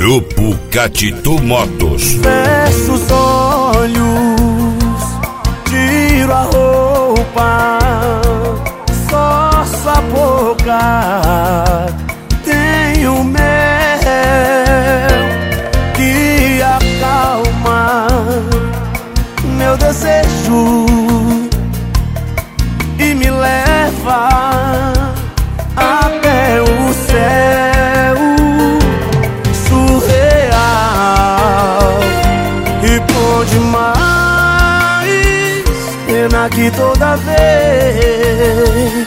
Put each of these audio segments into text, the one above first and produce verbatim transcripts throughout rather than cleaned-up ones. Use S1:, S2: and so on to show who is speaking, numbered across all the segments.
S1: Grupo Catito Motos.
S2: Fecho os olhos, tiro a roupa, só sua boca tenho mel que acalma meu desejo e me leva até o céu surreal. E bom demais, pena que toda vez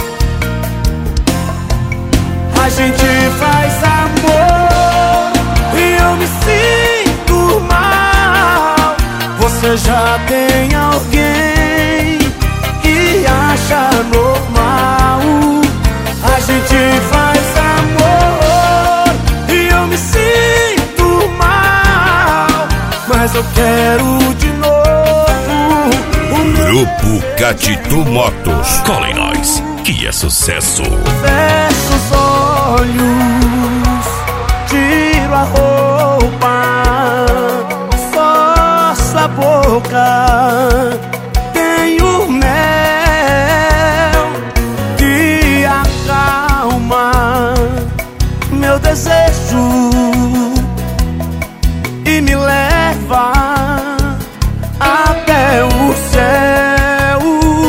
S2: a gente faz amor e eu me sinto mal. Você já tem alguém que acha normal. A gente faz amor e eu me sinto mal, mas eu quero de novo.
S1: Grupo Catito Motos. Cola em nós, que é sucesso.
S2: Fecho os olhos, tiro a roupa, só sua boca tenho mel que acalma meu desejo e me leva até o céu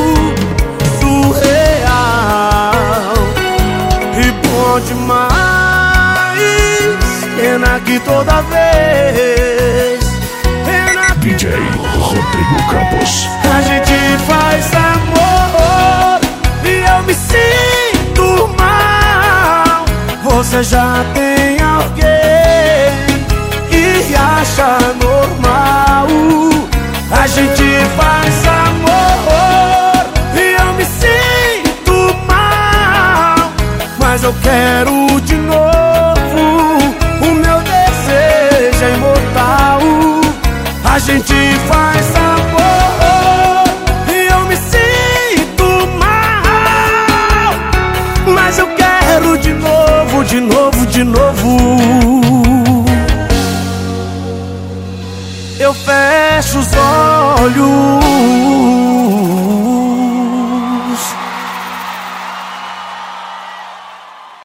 S2: surreal. E bom demais, pena que toda vez, pena que
S1: D J Rodrigo Campos.
S2: a gente faz amor e eu me sinto mal. Você já tem alguém que acha normal. A gente faz amor e eu me sinto mal, mas eu quero de novo. O meu desejo é imortal. A gente faz amor e eu me sinto mal, mas eu quero de novo, de novo, de novo. Eu fecho os olhos,